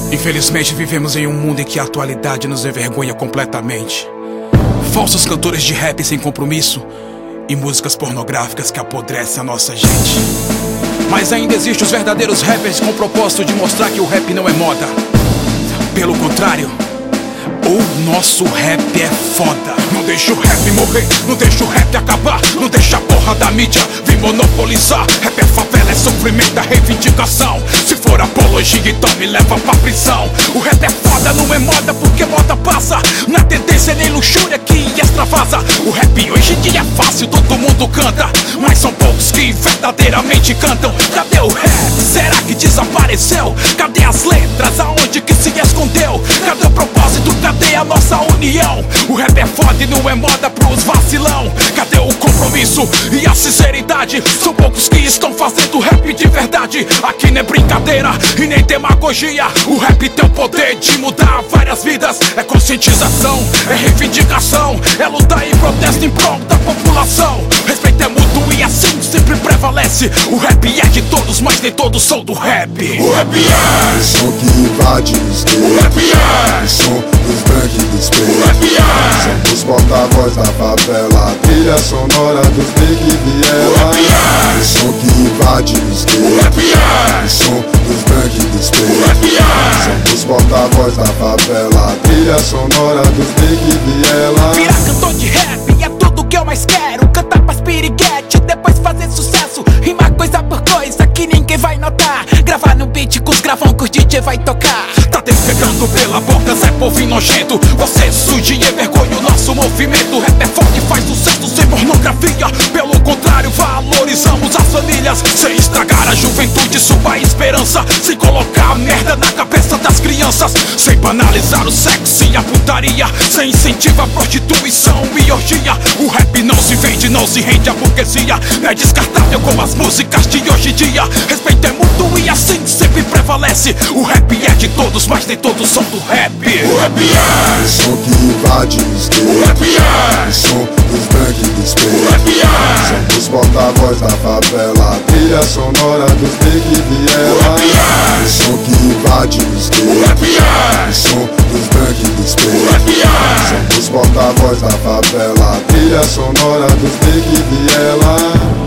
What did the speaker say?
Infelizmente vivemos em um mundo em que a atualidade nos envergonha completamente. Falsos cantores de rap sem compromisso e músicas pornográficas que apodrecem a nossa gente. Mas ainda existem os verdadeiros rappers com o propósito de mostrar que o rap não é moda. Pelo contrário, o nosso rap é foda. Não deixa o rap morrer, não deixa o rap acabar, não deixa a porra da mídia vir monopolizar. Rap é favela, é sofrimento, é reivindicação. Se for apologia, então me leva pra prisão. O rap é foda, não é moda porque moda passa. Não é tendência nem luxúria que extravasa. O rap hoje em dia é fácil, todo mundo canta, mas são poucos que verdadeiramente cantam. Cadê o rap? Será que desapareceu? Cadê as letras? Aonde que se escondeu? Cadê o propósito? Cadê a nossa união? O rap é foda e não é moda pros vacilão. Cadê o compromisso e a sinceridade? São poucos que estão fazendo rap de verdade. Aqui não é brincadeira e nem demagogia. O rap tem o poder de mudar várias vidas. É conscientização, é reivindicação, é luta e protesto em prol da população. Respeito é mútuo e assim sempre prevalece. O rap é de todos, mas nem todos são do rap. O rap é o som que invade os teus. O rap é o som dos brancos e dos pretos. O rap é somos porta-voz da favela, trilha sonora dos Big Viela. O rap é o som que invade os teus. O rap é o som dos brancos e dos pretos. O rap é somos porta-voz da favela, trilha sonora dos Big Viela. Virar cantor de rap é tudo que eu mais quero. Cantar pras piriguete, depois fazer sucesso. Rimar coisa por coisa que ninguém vai notar. Gravar no beat com os gravão que o DJ vai tocar. Tá defecando pela boca, Zé povinho nojento. Você suja e envergonha o nosso movimento. Rap é forte e faz sucesso sem pornografia. Pelo contrário, valorizamos as famílias. Sem estragar a juventude, sua esperança. Sem colocar merda na cabeça das crianças. Sem banalizar o sexo e a putaria. Sem incentivar a prostituição e orgia. O rap não se vende, não se rende à burguesia. Não é descartável como as músicas de hoje em dia. Respeito é mútuo e assim sempre prevalece. O rap é de todos, mas nem todos são do rap. O rap é o som que invade os teus. O rap é o som dos brancos e dos pretos. O rap é somos porta-voz da favela, trilha sonora dos Big Viela. O rap é o som que invade os teus. O rap é o som dos brancos e dos pretos. O rap é somos porta-voz da favela, trilha sonora dos Big Viela.